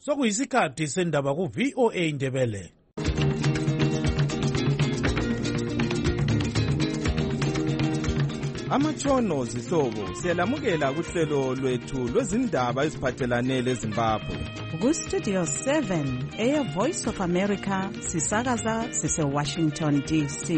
Sokuyisikhathi sendaba ku VOA Indebele. Amatshono zihlobo siyalamukela kuhlelo lwethu lwezindaba eziphathelane leZimbabwe. Ku-Studio 7 Air Voice of America sisakaza sise-Washington DC.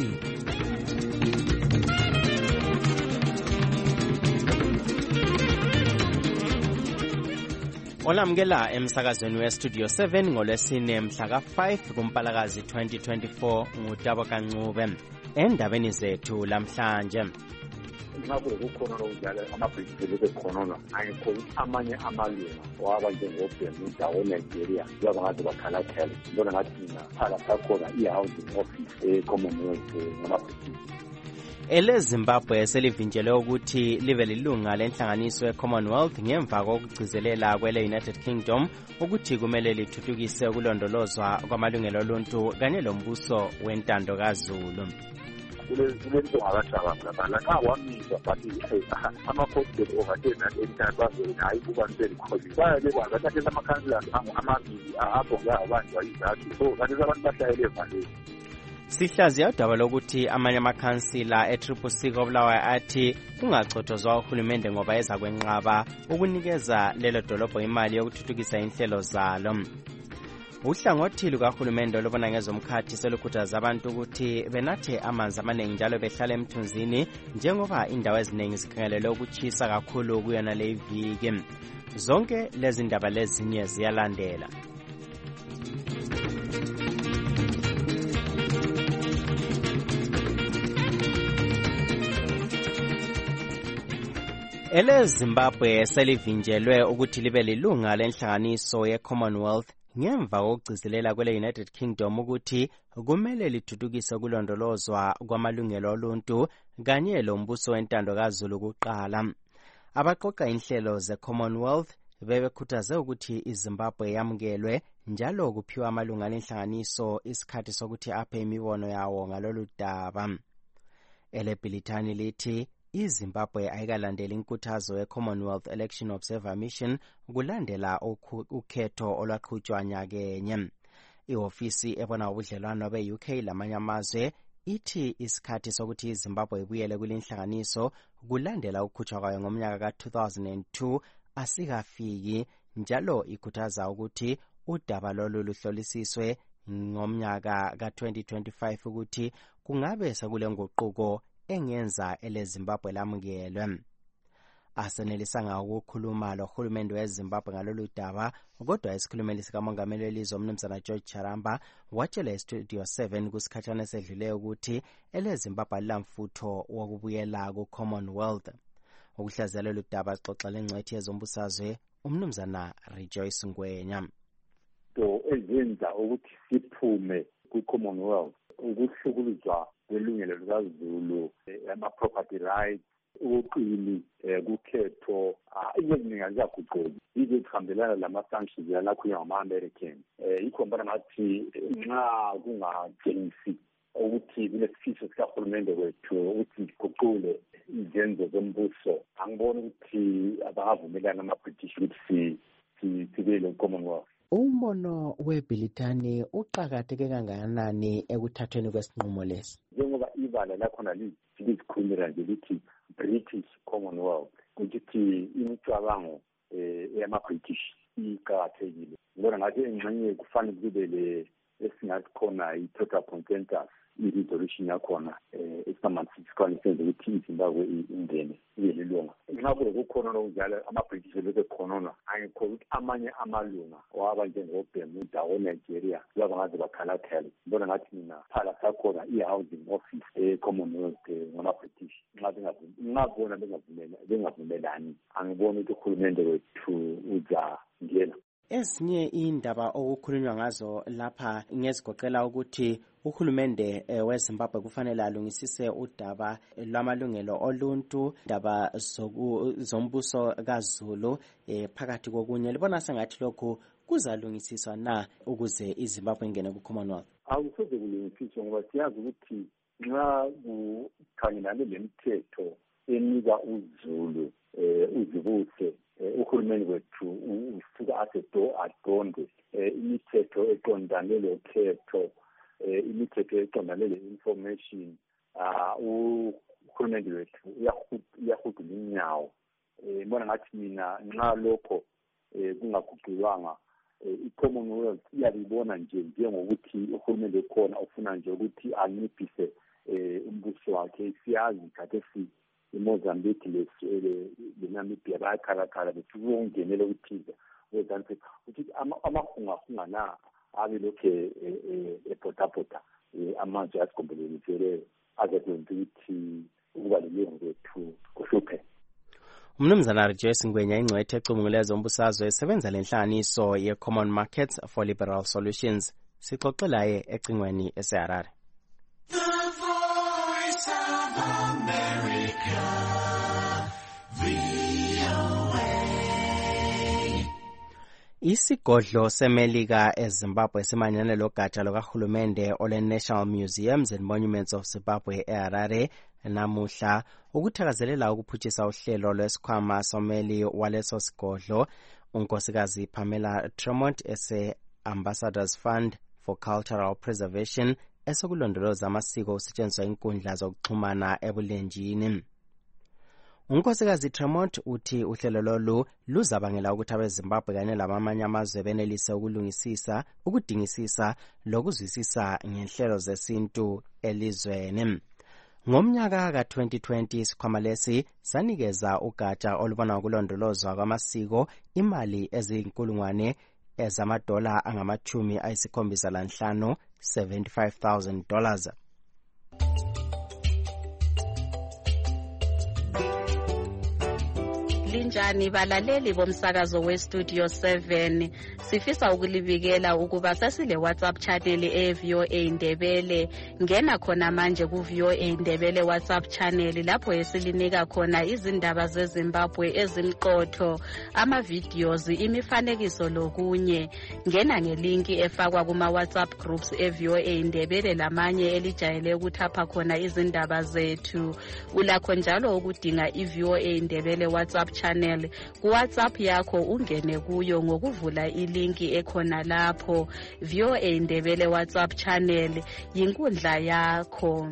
Olamukela emsakazweni we-Studio 7 ngolwesine mhla ka-5 kuMpalakazi 2024 nguTabo Kancube. Endabeni zethu lamhlanje. Ngakho kukhona lokudlala amabhizibheli bekhonona ayikho amanye amalunga waba njengobhemu indawo Nigeria yaba ngathi bakhalakhala ngibona ngathi mina phala sakhona i-housing office e-Commonwealth ngamabhizibheli. EleZimbabwe selivinjelwe ukuthi libe lilunga lenhlanganiso ye-Commonwealth ngemva kokugcizelela kwele-United Kingdom ukuthi kumele lithuthukise ukulondolozwa kwamalungelo oluntu kanye lombuso wentando kaZulu. Kulento ngabajabanga lapha wamizwa bathi ama-postcode overtake and bazonayi kuba nselikhozi bayale kwabathathe amakhansila amabili abonga abanjwa izathu so kanti abantu bahlayele evaleni. Sihlaziya udaba lokuthi amanye amakhansila e-Triple-C koBulawayo athi kungachotshozwa uhulumende ngoba eza kwenqaba ukunikeza lelo dolobho imali yokuthuthukisa inhlelo zalo. Uhlangothi lukahulumende olubona ngezomkhathi selukhuthaza abantu ukuthi benathe amanzi amaningi njalo behlale emthunzini njengoba indawo eziningi zikhangelelwe ukutshisa kakhulu kuyona le viki. Zonke lezi ndaba lezinye ziyalandela. EleZimbabwe selivinjelwe ukuthi libe lilunga lenhlanganiso ye-Commonwealth ngemva kokugcizelela kwele-United Kingdom ukuthi kumele lithuthukise ukulondolozwa kwamalungelo oluntu kanye lombuso wentando kaZulu kuqala. Abaqoqa inhlelo ze-Commonwealth bebekhuthaze ukuthi iZimbabwe yamukelwe njalo kuphiwa amalunga lenhlanganiso isikhathi sokuthi aphe imibono yawo ngalolu daba. EleBrithani lithi iZimbabwe ayikalandeli inkuthazo ye-Commonwealth Election Observer Mission kulandela ukhetho olwaqhutshwa nyakenye. Ihofisi ebona ubudlelwano be-UK lamanye amazwe ithi isikhathi sokuthi iZimbabwe ibuyele kulinhlanganiso kulandela ukukhutshwa kwayo ngomnyaka ka-2002 asikafiki njalo ikhuthaza ukuthi udaba lolu luhlolisiswe ngomnyaka ka-2025 ukuthi kungabe sekule nguquko engenza eleZimbabwe lamukelwe. Asenelisanga ukukhuluma lohulumende weZimbabwe ngalolu daba kodwa isikhulumeli sikamongameli welizwe umnumzana George Charamba watshela eStudio 7 kusikhathana esedluleyo ukuthi eleZimbabwe alilamfutho wokubuyela ku-Commonwealth. Ukuhlaziya lolu daba sixoxele ingcwethi yezombusazwe umnumzana Rejoice Ngwenya. To ezenza ukuthi siphume ku-Commonwealth ukuhlukuluzwa kwelungelo likaZulu ama-property rights uqili kukhetho izinto ziyaguquka ize kuhambelana lama-sanctions yalakhulunywa ngama-American ikhombana ngathi nxa kungatshengisi ukuthi kulesifiso sikahulumende wethu ukuthi siguqule izenzo zombuso angiboni ukuthi abangavumelana ama-British ukuthi sibe lo-Commonwealth. Umbono weBrithani uqakatheke kangakanani ekuthathweni kwesinqumo lesi? Njengoba ibala lakhona lizikhulumela nje lithi British Commonwealth ukuthi imicabango yama-British iqakathekile. Ngibona ngathi engxenye kufanele kube le esingathi khona i-total consensus i-resolution yakhona esikamani senze ukuthi iZimbabwe ingene ibe lilunga. Ngakho kukhona lokudlala amabhizibheli bekhonona ayikho ukuthi amanye amalunga waba njengobhemu indawo Nigeria yaba ngathi bakhalakhala ngibona ngathi mina phala sakhona i-housing office e-Commonwealth ngama-British ngabona bengavumelani angiboni ukuthi uhulumende wethu uzangena. Ezinye indaba okukhulunywa ngazo lapha ngezigoqela ukuthi uhulumende weZimbabwe kufanele alungisise udaba lwamalungelo oluntu, indaba zombuso kaZulu phakathi kokunye. Libona sengathi lokhu kuzalungisiswa na ukuze iZimbabwe ingene ku-Commonwealth? Akusoze kulungisiswa ngoba siyazi ukuthi nxa kukhangelane lemithetho enika uZulu uzibuse uhulumeni wethu usuka adonde imithetho eqondane lokhetho, imithetho eqondane le-information. Uhulumeni wethu uyahudula inyawo. Mbona ngathi mina nxa lokho kungaguqulwanga, i-Commonwealth iyalibona nje njengokuthi uhulumeni ekhona ufuna nje ukuthi anciphise umbuso wakhe. Siyazi khathesi iMozambique leNamibia bayakhalakhala bethi ukungenela ukuthiza wezansi ukuthi amahungahunga na abe lokhe epotapota amanje asigombolezele azakwenza ukuthi ukuba lelungu kwethu kuhluphe. Umnumzana Rejoice Ngwenya ingcwethe ecubungule zombusazwe esebenza lenhlanganiso ye-Common Markets for Liberal Solutions. Sixoxelaye ecingweni eseHarare. Isigodlo seMelika eZimbabwe simanyane logatsha lokahulumende ole National Museums and Monuments of Zimbabwe eHarare namuhla ukuthakazelela ukuphutshisa uhlelo lwesikhwama someli waleso sigodlo unkosikazi Pamela Tremont ese-Ambassadors Fund for Cultural Preservation esokulondoloza amasiko usetshenziswa inkundla zokuxhumana ebulenjini. Unkosikazi Tremont uthi uhlelo lolu luzabangela ukuthi abeZimbabwe kanye labamanye amazwe benelise ukulungisisa, ukudingisisa lokuzwisisa ngenhlelo zesintu elizweni. Ngomnyaka ka-2020 isikhwama lesi sanikeza ugatsha olubona ukulondolozwa kwamasiko imali eziyizinkulungwane ezamadola angama-75,000 $75,000. Linjani balaleli bomsakazo weStudio 7, sifisa ukulibikela ukuba sesile WhatsApp channel eVOA Indebele. Ngena khona manje kuVOA Indebele WhatsApp channel lapho esilinika khona izindaba zeZimbabwe ezimqotho, ama-videos, imifanekiso lokunye. Ngena ngelinki efakwa kuma WhatsApp groups eVOA Indebele lamanye elijayele ukuthapha khona izindaba zethu. Ulakho njalo ukudinga iVOA Indebele WhatsApp channel ku WhatsApp yakho, ungene kuyo ngokuvula ilinki ekhona lapho. VOA Indebele WhatsApp channel yinkundla yakho.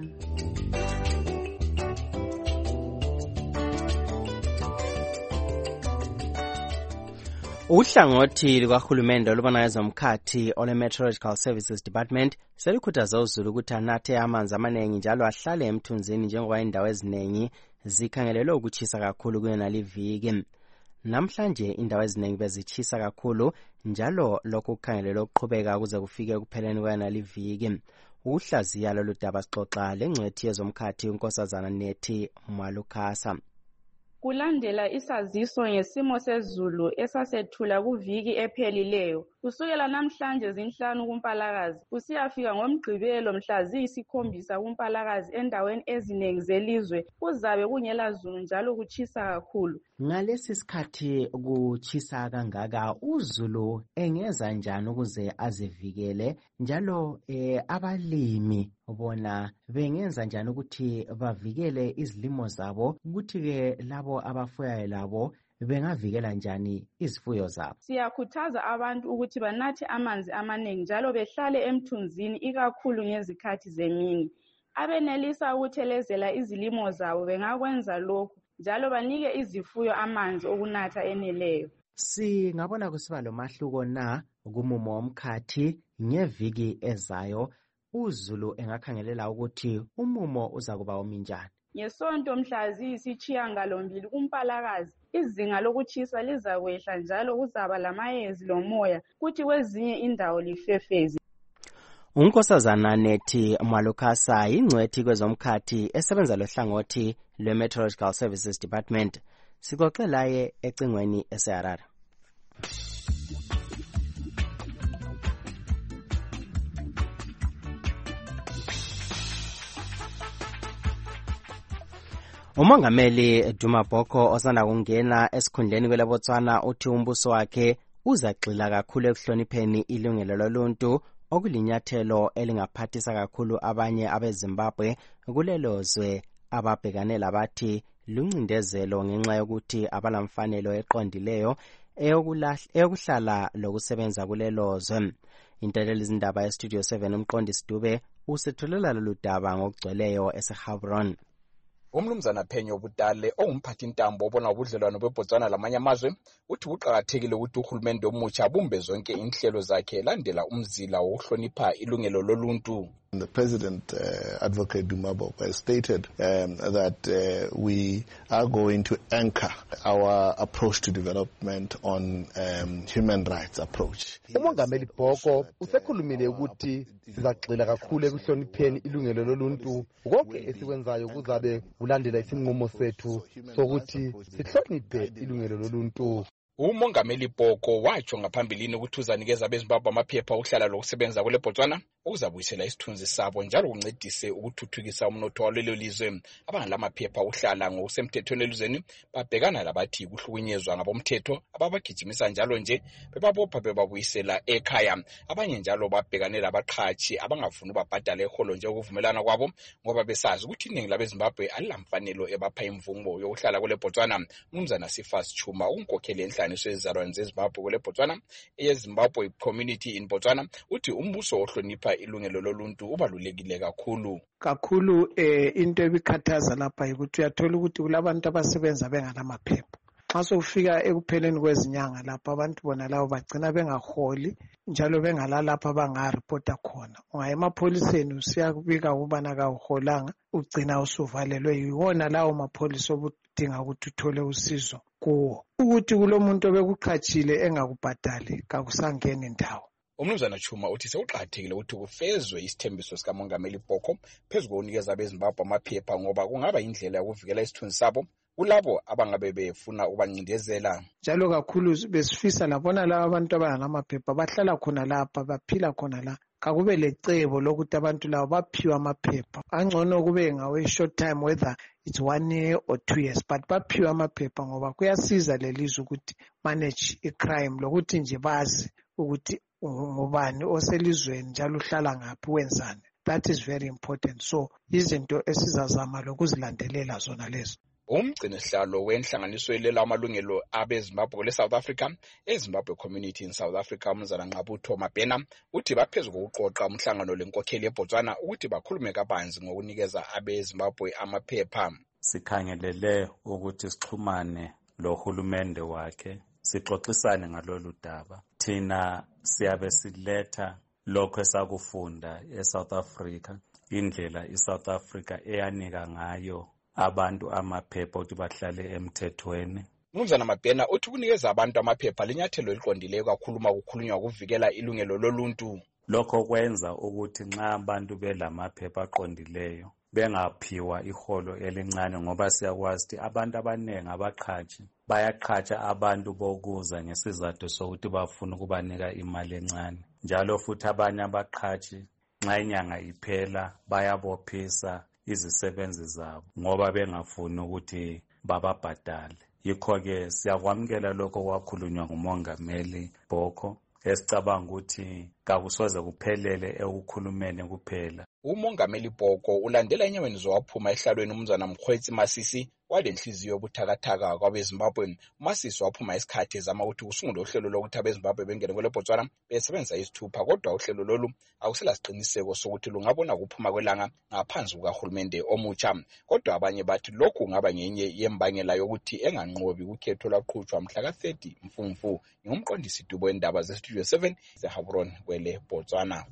Uhlangothi lukahulumende olubona ngezomkhathi ole Meteorological Services Department selikhuthaza uzulu ukuthi anathe amanzi amaningi njalo ahlale emthunzini njengoba indawo eziningi zikhangelelwe ukutshisa kakhulu kuyonali viki. Namhlanje indawo eziningi bezitshisa kakhulu njalo lokhu kukhangelelwe ukuqhubeka kuze kufike ekupheleni kuyonali viki. Uhlaziya lolu daba sixoxa lengcwethi yezomkhathi unkosazana Nethi Mwalukhasa. Kulandela isaziso ngesimo sezulu esasethula kuviki ephelileyo, kusukela namhlanje zinhlanu kuMpalakazi kusiyafika ngoMgqibelo mhla ziyisi7 kuMpalakazi endaweni eziningi zelizwe kuzabe kungela zulu njalo kutshisa kakhulu. Ngalesi sikhathi kutshisa kangaka uzulu engeza njani ukuze azivikele njalo abalimi bona bengenza njani ukuthi bavikele izilimo zabo, ukuthi ke labo abafuyayo labo bengavikela njani izifuyo zabo? Siyakhuthaza abantu ukuthi banathe amanzi amaningi njalo behlale emthunzini ikakhulu ngezikhathi zemini. Abenelisa ukuthelezela izilimo zabo bengakwenza lokhu njalo banike izifuyo amanzi okunatha eneleyo. Singabona kusiba lomahluko na kumumo womkhathi ngeviki ezayo uzulu engakhangelela ukuthi umumo uza kuba ominjani? Ngesonto mhla ziyisitshiyangalombilli kuMpalakazi izinga lokutshisa lizakwehla njalo kuzaba lamayezi lomoya kuthi kwezinye indawo lifefezi. Unkosazana Nethi Mwalukhasa ingcwethi kwezomkhathi esebenza lohlangothi lwe-Meteorological Services Department. Sixoxelaye ecingweni eseHarare. Umongameli Duma Boko osanda kungena esikhundleni kweleBotswana uthi umbuso wakhe uzagxila kakhulu ekuhlonipheni ilungelo loluntu okulinyathelo elingaphathisa kakhulu abanye abeZimbabwe kulelozwe ababhekane labathi luncindezelo ngenxa yokuthi abalamfanelo eqondileyo eyokuhlala lokusebenza kulelo zwe. Intatheli zindaba yestudio 7 umqondisi Dube usethulela lolu daba ngokugcweleyo eseHebron. Umnumzana Phenyo Butale ongumphathi intambo obona ubudlelwano beBotswana lamanye amazwe uthi kuqakathekile ukuthi uhulumende omutsha abumbe zonke inhlelo zakhe landela umzila wokuhlonipha ilungelo loluntu. The President, Advocate Dumabo, has stated that we are going to anchor our approach to development on human rights approach. Umongameli Bhoko usekhulumile ukuthi sizagxila kakhulu ekuhlonipheni ilungelo loluntu. Konke esikwenzayo kuzabe kulandela isinqumo sethu sokuthi sihloniphe ilungelo loluntu. Umongameli Bhoko watsho ngaphambilini ukuthi uzanikeza abeZimbabwe amaphepha okuhlala lokusebenza kule Botswana ukuzabuyisela isithunzi sabo njalo kuncedise ukuthuthukisa umnotho walelo lizwe. Abangalamaphepha okuhlala ngokusemthethweni elizweni babhekana labathi kuhlukunyezwa ngabomthetho ababagijimisa njalo nje bebabopha bebabuyisela ekhaya. Abanye njalo babhekane labaqhashi abangafuni babhadale iholo nje ukuvumelana kwabo ngoba besazi ukuthi iningi labeZimbabwe alilamfanelo ebapha imvumo yokuhlala kule Botswana. Umnumzana Sifas Chuma unkokheli enhlaniso yezizalwane zeZimbabwe kule Botswana eyeZimbabwe Community in Botswana uthi umbuso ohlonipha ilungelo loluntu ubalulekile kakhulu. Into ebikhathaza lapha ukuthi uyathola ukuthi kulabantu abasebenza bengalamaphepha. Xa sokufika ekupheleni kwezinyanga lapha abantu bona labo bagcina bengaholi njalo bengalalapha bangarepota khona. Ungaya emapholiseni usiyakubika ukubana kawuholanga ugcina usuvalelwe yiwona lawo mapholisa obudinga ukuthi uthole usizo kuwo. Ukuthi kulomuntu obekuqhatshile engakubhadali kakusangeni ndawo. Umnumzana Chuma uthi sewuqhathekile ukuthi kufezwe isithembiso sikamongameli Bhoko phezu kokunikeza abeZimbabwe amaphepha ngoba kungaba indlela yokuvikela isithunzi sabo kulabo abangabe befuna ukubancindezela. Njalo kakhulu besifisa labona laba abantu abangalamaphepha bahlala khona lapha baphila khona la. Kakube lecebo lokuthi abantu labo baphiwe amaphepha. Angcono kube ngawe short time whether it's 1 year or 2 years but baphiwe amaphepha ngoba kuyasiza lelizwe ukuthi manage icrime lokuthi nje bazi ukuthi ngubani oselizweni njalo uhlala ngaphi wenzani. That is very important. So izinto esizazama lokuzilandelela zona lezo. Umgcinisihlalo wenhlanganiso elela amalungelo abeZimbabwe kule South Africa eZimbabwe Community in South Africa umzana Nqabutho Mabhena uthi baphezulu kokuqoqa umhlangano lenkokheli eBotswana ukuthi bakhulume kabanzi ngokunikeza abeZimbabwe amaphepha. Sikhangelele ukuthi sixhumane lohulumende wakhe sixoxisane ngalolu daba. Thina siyabe siletha lokho esakufunda eSouth Africa, indlela iSouth Africa eyanika ngayo abantu amaphepha ukuthi bahlale emthethweni. Umnumzana Mabhena uthi kunikeza abantu amaphepha linyathelo eliqondileyo kakhulu makukhulunywa ukuvikela ilungelo loluntu. Lokho kwenza ukuthi nxa abantu belamaphepha aqondileyo bengaphiwa iholo elincane ngoba siyakwazi ukuthi abantu abaningi abaqhashi bayaqhatsha abantu bokuza ngesizathu sokuthi bafuna ukubanika imali encane. Njalo futhi abanye abaqhashi nxa inyanga iphela bayabophisa izisebenzi zabo ngoba bengafuni ukuthi bababhadale. Yikho-ke siyakwamukela lokho kwakhulunywa ngumongameli Bhoko esicabanga ukuthi kakusoze kuphelele ekukhulumeni kuphela. Umongameli Bhoko ulandela enyaweni zowaphuma ehlalweni umnumzana Mkhwetsi Masisi walenhliziyo yobuthakathaka kwabeZimbabwe. Masisi waphuma isikhathi ezama ukuthi kusungulwe uhlelo lokuthi abeZimbabwe bengene kule Botswana besebenzisa isithupha kodwa uhlelo lolu akusela siqiniseko sokuthi lungabona ukuphuma kwelanga ngaphansi kukahulumende omutsha. Kodwa abanye bathi lokhu kungaba ngenye yembangela yokuthi enganqobi ukhetho lwaqhutshwa mhla ka-30 Mfumfu. Ngumqondisi Dubo wendaba zeStudio 7 eHebron kwele Botswana.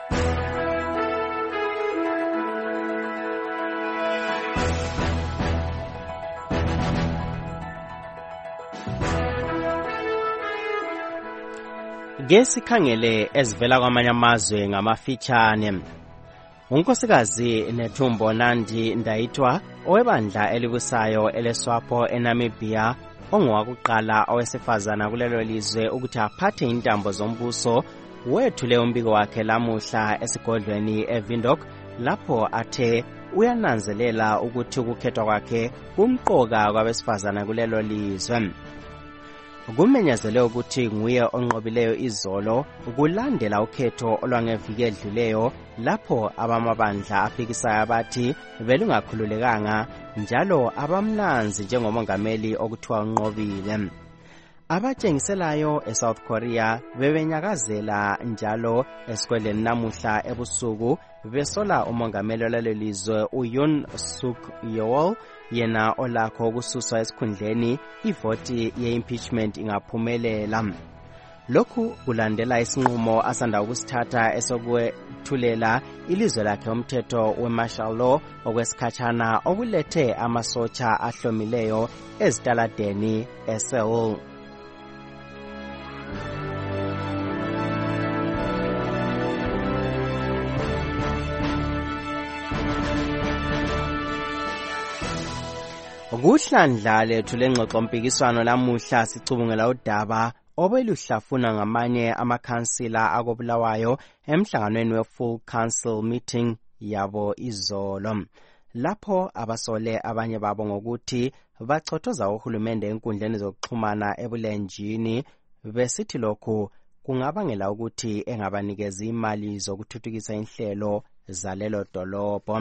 Ngesikhangele ezivela kwamanye amazwe ngamafitshane. Unkosikazi Nethumbo Nandi Ndaitwa owebandla elibusayo eleSwapo eNamibia ongowakuqala owesifazana kulelo lizwe ukuthi aphathe intambo zombuso wethule umbiko wakhe lamuhla esigodlweni eVindhoek lapho athe uyananzelela ukuthi ukukhethwa kwakhe kumqoka kwabesifazana kulelo lizwe. kumenyezelwe ukuthi nguye onqobileyo izolo kulandela ukhetho olwangeviki edluleyo lapho abamabandla afikisayo abathi belungakhululekanga njalo abamnanzi njengomongameli okuthiwa unqobile. Abatshengiselayo eSouth Korea bebenyakazela njalo esikoleni namuhla ebusuku besola umongameli walelizwe uYoon Suk Yeol yena olakho ukususwa esikhundleni ivoti ye-impeachment ingaphumelela. Lokhu kulandela isinqumo asanda ukusithatha esokwethulela ilizwe lakhe umthetho we-martial law okwesikhatshana okulethe amasotsha ahlomileyo ezitaladeni eSeoul. Kuhlandla lethu lengxoxompikiswano lamuhla sicubungela udaba obeluhlafuna ngamanye amakhansila akobulawayo emhlanganweni we-full council meeting yabo izolo. Lapho abasole abanye babo ngokuthi bachothoza uhulumende enkundleni zokuxhumana ebulenjini besithi lokhu kungabangela ukuthi engabanikeza imali zokuthuthukisa inhlelo zalelo dolobho.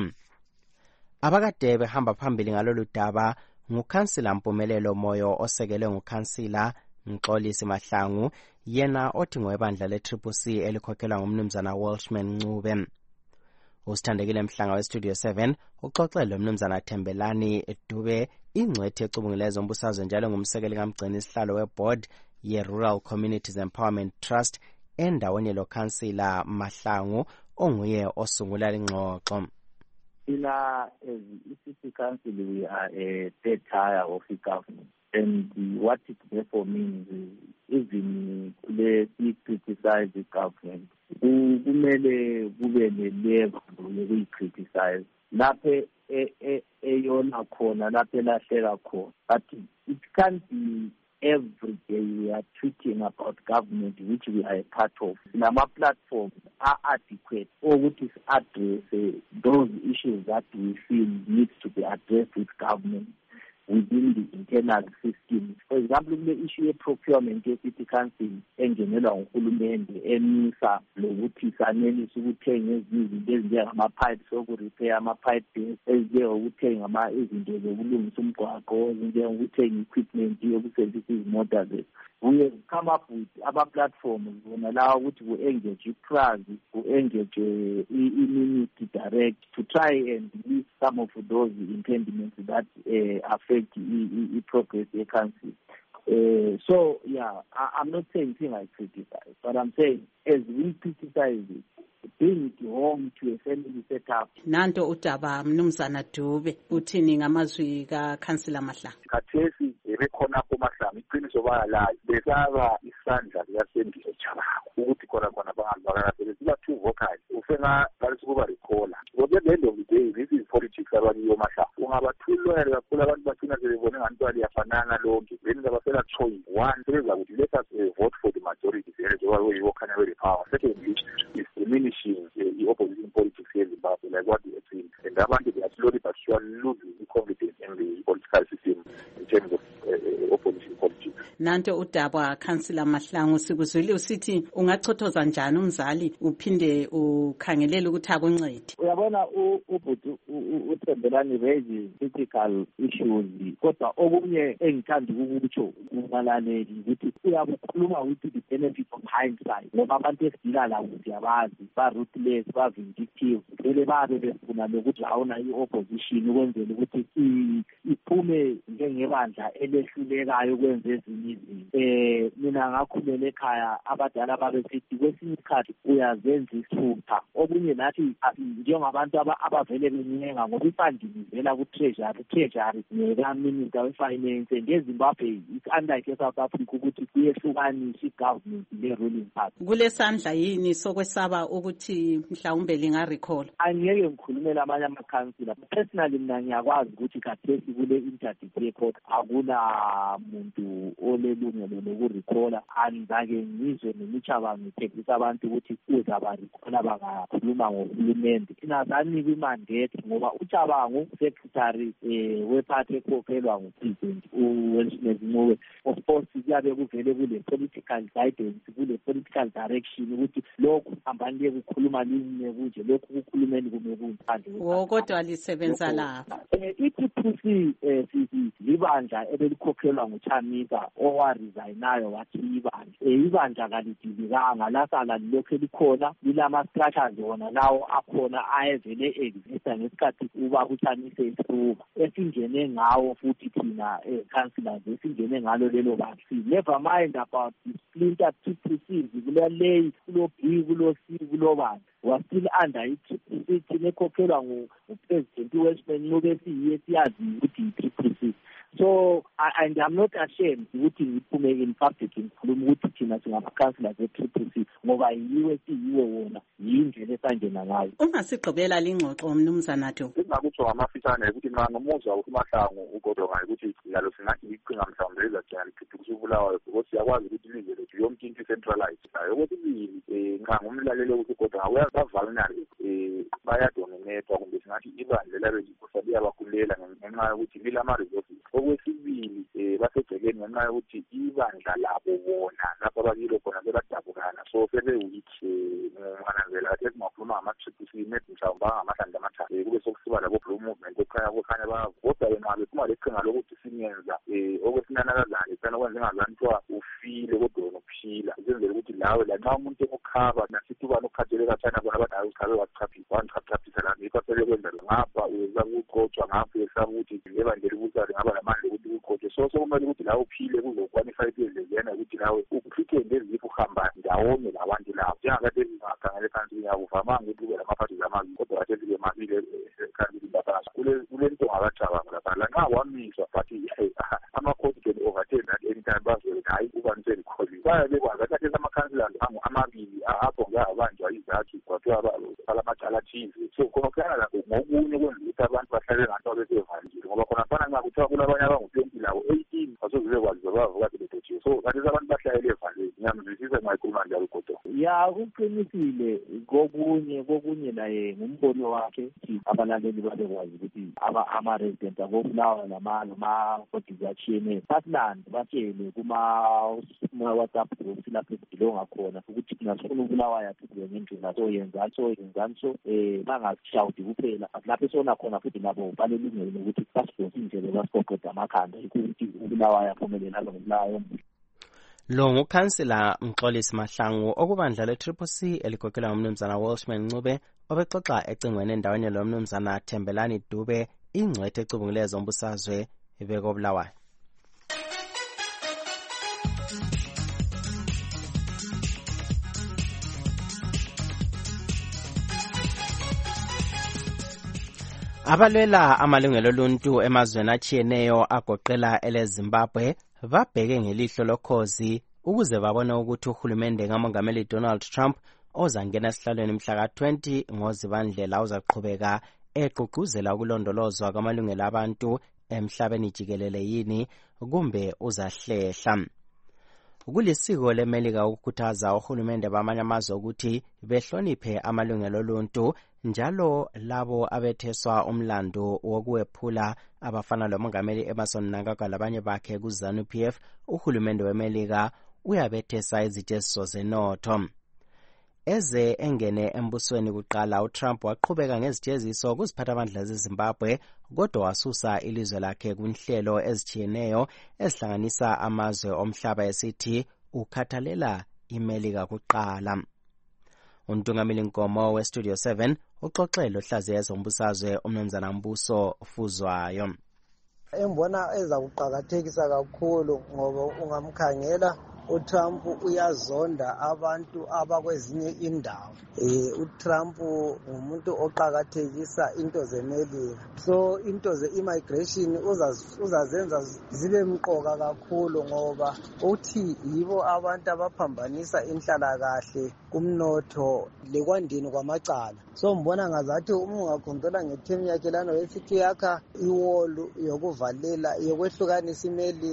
Abakade behamba phambili ngalolu daba ngukhansila Mpumelelo Moyo osekelwe ngukhansila Mxolisi Mahlangu yena othi ngoebandla le-CCC elikhokhelwa ngumnumzana Welshman Ncube. Usithandekile Mhlanga weStudio 7 uxoxele lo mnumzana Thembelani Dube ingcwethi ecubungile zombusazwe njalo ngumsekeli kamgcini isihlalo weboard ye-Rural Communities Empowerment Trust endaweni lo khansila Mahlangu onguye osungula ingxoxo. As ECC Council, we are a third tier of the government. And what it therefore means is even we criticize the government, kumele kube ne-level we criticize. Lapho eyona khona, lapho elahleka khona. But it can't be every day we are tweeting about government which we are a part of. Our platforms are adequate or which is address those issues that we feel needs to be addressed with government within the internal system. For example, the issue of procurement city council engenelwa nguhulumende emisa lokuthi sanelisa ukuthenga izinto ezinjengama-pipes okurepair ama-pipe ezinjengokuthenga izinto zokulungisa umgwaqo ezinjengokuthenga equipment yokusebenzisa izimota zethu. We have come up with other platforms wona lawa ukuthi ku-engage iprazi, ku-engage i-community direct to try and release some of those impediments that affect the progress of the council. So, yeah, I'm not saying things I criticize, but I'm saying as we criticize it, bring it home to a family setup. Nanto udaba mnumzana Dube uthini ngamazwi kaKhansila Mahlangu. Khathesi bekhona koMahlangu iqiniso bayalazi besaba isandla likaSendiso Chabangu ukuthi khona abantu bakanasebenzi ba two vocals ufena balisa kuba recalla. Ngoba at the end of the day this is politics abanye yoMahlangu ungabathulwela kakhulu abantu bathina sebebone ngani liyafanana lonke then abasela choice one sebeza ukuthi let us vote for the majority njengoba kuyiwokhanya we power. Secondly is diminishing the opposition politics here in Zimbabwe like what we are seeing, and abantu they are slowly but surely losing the confidence in the political system in terms of opposition politics. Nanto udaba Khansila Mahlangu sikuzwile usithi ungachothoza njani umzali uphinde ukhangelela ukuthi akuncede. Uyabona ubhuti uThembelani raises critical issues kodwa okunye engithanda ukukutsho kubalaleli ukuthi uyabukhuluma ukuthi the benefit of hindsight ngoba abantu esidila la siyabazi ba-ruthless ba-vindictive vele babe befuna nokuthi awuna i-opposition ukwenzela ukuthi iphume njengebandla elehlulekayo ukwenza ezinye izinto. Mina ngakhulela ekhaya abadala babesithi kwesinye isikhathi uyazenza isithupha okunye nathi njengabantu abavele benyenga ngoba ifunding ivela ku-treasury neka-minister we-finance ngezimbabwe it's unlike eSouth Africa ukuthi kuyehlukanisa i-government ne-ruling party. Kule sandla yini sokwesaba ukuthi mhlawumbe lingarecall? Angeke ngikhulumela amanye amakhansila. Personally mina ngiyakwazi ukuthi khathesi kule interdictate court akuna muntu ulelungelo lokurecalla andake ngizwe nemicabango ithembisa abantu ukuthi uzabarecalla bangakhuluma ngohulumende. Thina sanika imandate ngoba ucabango secretary wephathi ekhokhelwa ngupresident uWilson Ncube. Of course kuyabe kuvele kule political guidance, kule political direction ukuthi lokhu hambani kukhuluma linye kuje, lokhu kukhulumeni kume kunjani. Kodwa lisebenza lapha. I-TPC libandla ebelikhokhelwa nguChamisa owaresignayo wathi ibandla kalidilinganga lasala lilokhu likhona lilama-structures wona lawo akhona ayevele exista ngesikhathi uba uChamisa esiruba esingene ngawo futhi thina councillors esingene ngalo lelo bandla. Never mind about the splinter TPCs, kulaleyi kulo B kulo C kulo bandla was still under it nekhokhelwa ngupresident uWilson Ncube siyiye siyazi ukuthi i-TPC. So and I'm not ashamed ukuthi ngiphume in public ngikhuluma ukuthi thina singama-councillors e-TPC ngoba yiwe siyiwe wona yindlela esangena ngayo. Ungasigqibela lingxoxo mnumzana Dube. Ingakutsho ngamafitshane ukuthi mina ngomuzwa uMahlangu ugodwa ngayo ukuthi lalo singathi iqhinga mhlawumbe lezagcina lithuthukisa uBulawayo because siyakwazi ukuthi ilizwe lethu yonke into centralized nayo ukuthi nxa ngumlaleli ukuthi ugodwa bavulnerable bayadominate kumbe singathi ibandla labe likusaliya bakhulela ngenxa yokuthi lilama-resources. Okwesibili basegcekeni ngenxa yokuthi ibandla labo bona lapho abakilo khona sebadabukana so sebewithi ngananzela kathi esingakhuluma ngama-TPC net mhlawumbe bangamahlandla amathathu kube sokusiba labo blue movement okukhanya kodwa yena bephuma leqhinga lokuthi singenza okwesinanakazane sana kwenza engazanithiwa ufile kodwa wena uphila senzela ukuthi lawe lanxa umuntu ekukhaba nasithi ubani okhathelwe kathana bona badayo ukhabe wangichaphisa la yikho sebekwenza ngapha uyeza ukuqotshwa ngapha uyesaba ukuthi ebandleni ukuthi ngaba namandla ukuthi uqotshwe so kumele ukuthi la uphile kuzokwanisa ipezezena ukuthi nawe uphithende ezipho uhamba ndawonye labantu labo njengakade singakhangele phansi ngiyakuvamanga ukuthi kube lamaphathi zamazwi kodwa kade sibe mabile kanti lapha kule nto ngabajabanga lapha lanxa wamiswa bathi ama-court can overturn at any time bazwe hayi ubaniseni kholi bayabekwazi athathe amakhansila amabili apho ngabanjwa izathu kwathiwa alamacala athize so khona kuyana ngokunye kwenza ukuthi abantu bahlale ngathi besevalile ngoba khona fana nxa kuthiwa kulabanye abangu-20 lawo 18 basozibekwazi babavukade bedotshiwe so kanti abantu bahlayele evaleni ngiyamzwisisa ngayikhuluma njalo kodwa ya kuqinisile kokunye naye ngumbono wakhe abalaleli babekwazi ukuthi ama-resident akobulawa nama-bodies atshiyeneyo basilande batshele kuma-WhatsApp groups lapho esibhilonga khona ukuthi thina sifuna uBulawayo aphile ngendlela so yenzani so bangashawudi kuphela lapho esona khona futhi nabo balelungelo ukuthi basidonse indlela basigoqeda amakhanda ukuthi uBulawayo aphumelele ngobulawayo. Lo ngukhansila Mxolisi Mahlangu okubandla le-TPC elikhokhelwa ngumnumzana Wilson Ncube obexoxa ecingweni endaweni lo mnumzana Thembelani Dube ingcwethe ecubungileyo zombusazwe bekoBulawayo. Abalwela amalungelo oluntu emazweni atshiyeneyo agoqela eleZimbabwe babheke ngelihlo lokhozi ukuze babone ukuthi uhulumende kamongameli Donald Trump ozangena esihlalweni mhla ka-20 ngoZibandlela uzaqhubeka egqugquzela ukulondolozwa kwamalungelo abantu emhlabeni jikelele yini kumbe uzahlehla. Kulisiko leMelika ukukhuthaza uhulumende bamanye amazwe ukuthi behloniphe amalungelo oluntu njalo labo abetheswa umlando wokuwephula abafana lomongameli Emerson Mnangagwa labanye bakhe ku-ZANU-PF. Uhulumende weMelika uyabethesa iziteziso zenotho. Eze engene embusweni kuqala uTrump waqhubeka ngeziteziso kuziphathamandla zeZimbabwe kodwa wasusa ilizwe lakhe kunhlelo ezitshiyeneyo ezihlanganisa amazwe omhlaba esithi ukhathalela iMelika kuqala. Untungameli Nkomo weStudio 7 uxoxele ohlaziya ezombusazwe umnumzana Mbuso Fuzwayo. Embona ezakuqakathekisa kakhulu ngoba ungamkhangela uTrump uyazonda abantu abakwezinye indawo. uTrump ngumuntu oqakathekisa into zeMelika. So into ze-immigration uzazenza zibe mqoka kakhulu ngoba uthi yibo abantu abaphambanisa inhlalakahle kumnotho lekwandeni kwamacala. So mbona ngazathi ungakhombela ngethemu yakhe lana esithi yakha iwall yokuvalela yokwehlukanisa iMelika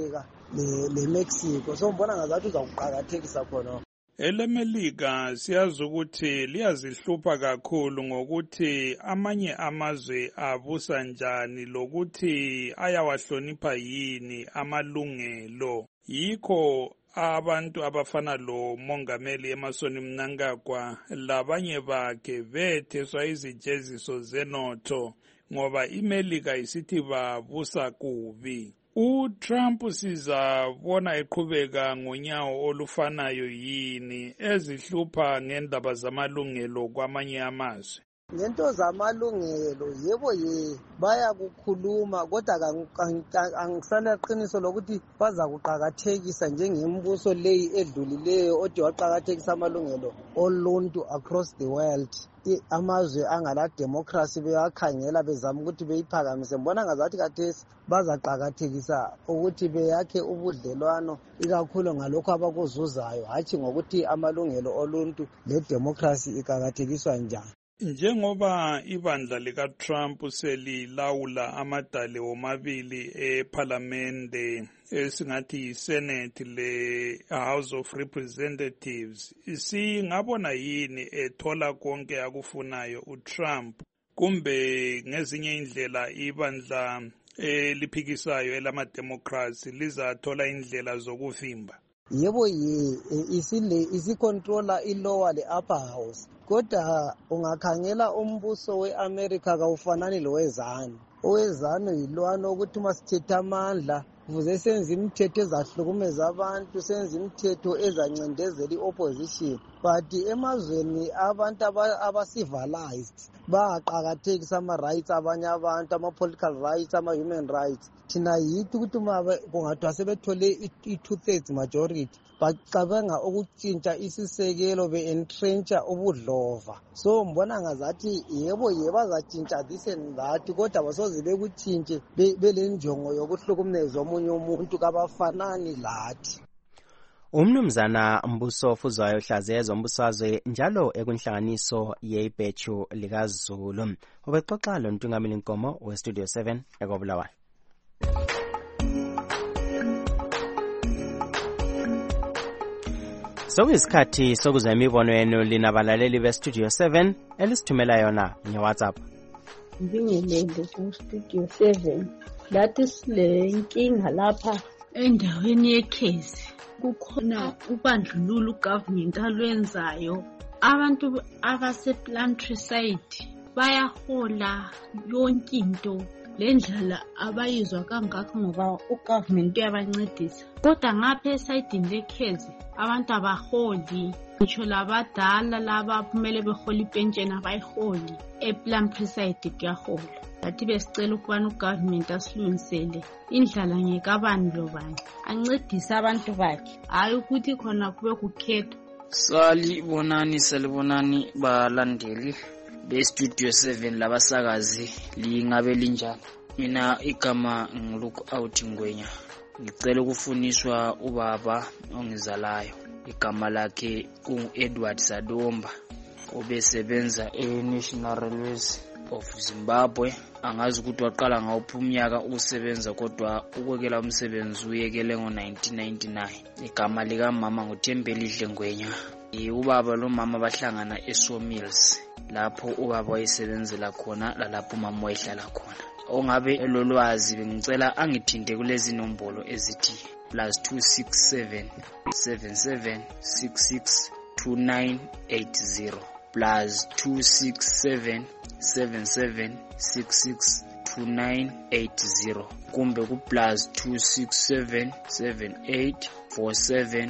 le-Mexico. So ngibona ngazathi uzakuqakathekisa khona. EleMelika siyazi ukuthi liyazihlupha kakhulu ngokuthi amanye amazwe abusa njani lokuthi ayawahlonipha yini amalungelo. Yikho abantu abafana lo mongameli Emmerson Mnangagwa labanye bakhe betheswa izijeziso zenotho ngoba iMelika isithi babusa kubi. uTrump sizabona eqhubeka ngonyawo olufanayo yini ezihlupha ngendaba zamalungelo kwamanye amazwe? Ngento zamalungelo yebo bayakukhuluma kodwa angisana qiniso lokuthi baza kuqhakathekisa njengembuso leyi edlulileyo ode waqhakathekisa amalungelo oluntu across the world. Amazwe angala democracy beyakhangela bezama ukuthi beyiphakamise. Mbona ngazathi kathesi bazaqhakathekisa ukuthi beyakhe ubudlelwano ikakhulu ngalokho abakuzuzayo hatshi ngokuthi amalungelo oluntu le democracy iqhakathekiswa njani. Njengoba ibandla likaTrump selilawula amadale womabili eParliament esingathi iSenate leHouse of Representatives, singabona yini ethola konke akufunayo uTrump kumbe ngezinye indlela ibandla eliphikisayo elamademocracy lizathola indlela zokuvimba? Yebo isicontroller ilower le upper house. Kodwa ungakhangela umbuso weAmerica kawufanani lowezanu. Owezanu yilwana ukuthi masithethe amandla kuze senze imithetho ezahlukumeza abantu, senze imithetho ezancindezela iopposition. But emazweni abantu aba-civilized baqhakathekisa ama-rights abanye abantu, ama-political rights, ama-human rights. Thina yithi ukuthi kungathiwa sebethole i-2/3 majority bacabanga ukutshintsha isisekelo be-entrencha ubudlova. So mbona ngazathi yebo bazatshintsha this and that kodwa basoze bekutshintshe belenjongo yokuhlukumeza omunye umuntu kabafanani lathi. Umnumzana Mbuso Fuzwayo Hlazezo Mbusazwe njalo ekunhlanganiso yeibhechu likaZulu. Ubexoxa lo Ntungameli Nkomo weStudio 7 eKobulawayo. Sokuyisikhathi sokuzwa imibono yenu linabalaleli beStudio 7 elisithumela yona ngeWhatsApp. Ngibingelele kuStudio 7. Lathi sile inkinga lapha endaweni yekhezi. Kukhona ubandlululo ugovernment alwenzayo. Abantu abaseplantryside bayahola yonke into. Lendlela abayizwa kangaka ngoba ugovernment uyabancedisa. Kodwa ngapha esayidini lekhezi abantu abaholi. Ngisho labadala laba kumele behole ipentsheni abayiholi. Eplantryside kuyahola. Bathi besicela ukubana ugovernment asilungisele indlala ngekabani lobani ancedise abantu bakhe hayi ukuthi khona kube kukhetho. Salibonani balandeli beStudio 7 labasakazi lingabe linjani. Mina igama ngilook out Ngwenya. Ngicela ukufuniswa ubaba ongizalayo. Igama lakhe Edward Sadomba obesebenza eNational Railways of Zimbabwe. Angazi ukuthi waqala ngawuphi umnyaka ukusebenza kodwa ukwekela umsebenzi uyekele ngo1999. Igama lika mama nguThembelihle Ngwenya. Ubaba lo mama bahlangana eSawmills lapho ubaba wayesebenzela khona lalapho mama wayehlala khona. Ongabe elolwazi bengicela angithinte kulezi nombolo ezithi +267 77 66 2980 +267 77 66 2980 kumbe ku +267 78 47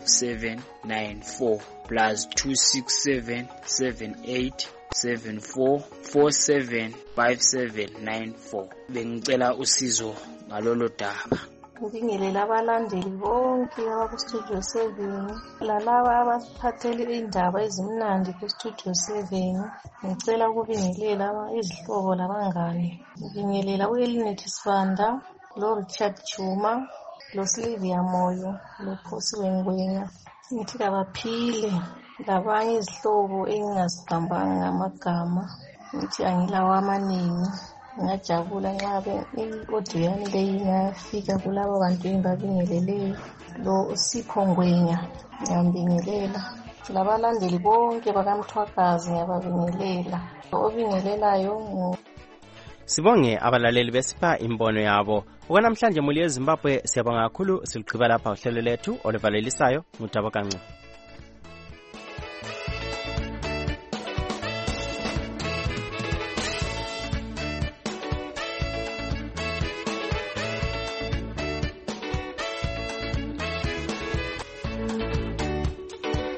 5794 +267 78 74 47 5794. Bengicela usizo ngalolo daba. Ngibingelela abalandeli bonke abakuStudio 7 lalaba abasiphathele indaba ezimnandi kuStudio 7. Ngicela ukubingelela izihlobo labangane. Ngibingelela uElinet Sifanda, loRichard Chuma, loSylvia Moyo, loPhosiwe Ngwenya. Ngithi kabaphile labanye izihlobo engingazigambanga ngamagama. Ngithi angilawo amaningi. ngajabula nxa i-audio yami leyi ingafika kulabo bantu engibabingeleleyo. Lo Sipho Ngwenya ngiyambingelela, labalandeli bonke bakamthwakazi ngiyababingelela. Obingelelayo Sibonge abalaleli besipa imbono yabo. Okwamhlanje muli eZimbabwe siyabonga kakhulu. Siligqiba lapha uhlelo lethu oluvalelisayo ngudaba kancane.